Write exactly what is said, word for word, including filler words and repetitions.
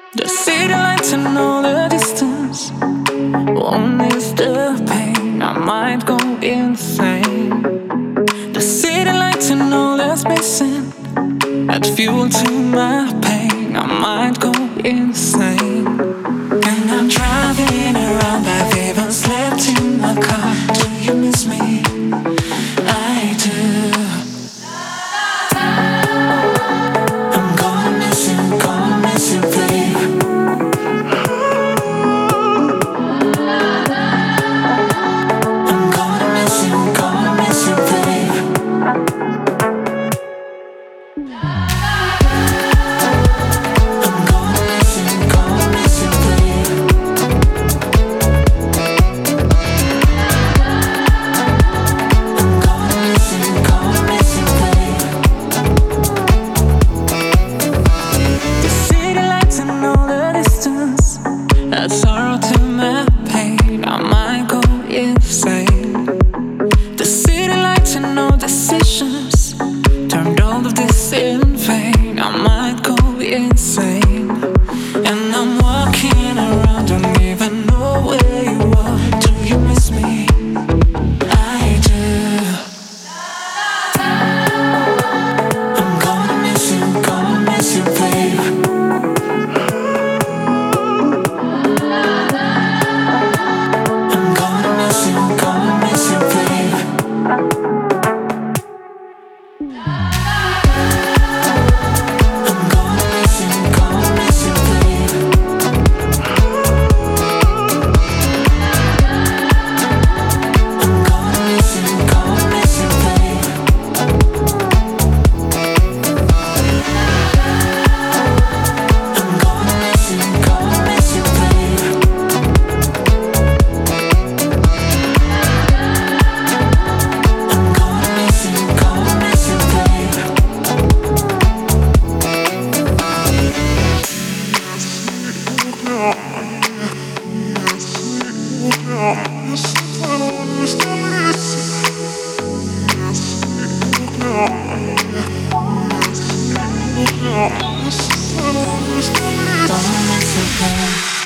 The city lights and all the distance won't miss the pain. I might go insane. The city lights and all that's missing add fuel to my pain. I might go insane. And I'm driving around, I've even slept in my car. Do you miss me? I do. I'm gonna miss you, gonna miss you, babe. I'm gonna miss you, gonna miss you, babe. I'm gonna miss you, gonna miss you, babe. I'm gonna miss you, gonna miss you, babe. The city lights and all the distance add sorrow to my pain. I might go insane. The city lights and no decisions turned all of this in vain. I might go insane. And I'm walking around, don't even know where you are. Do you miss me? I do. I'm gonna miss you, gonna miss you, babe. I'm gonna miss you, gonna miss you, babe. I'm gonna miss you, gonna miss you, babe. I'm gonna miss you, gonna miss you, babe. I'm gonna miss you, gonna miss you, babe. I'm gonna miss you, gonna miss you, babe. Gonna miss you, babe.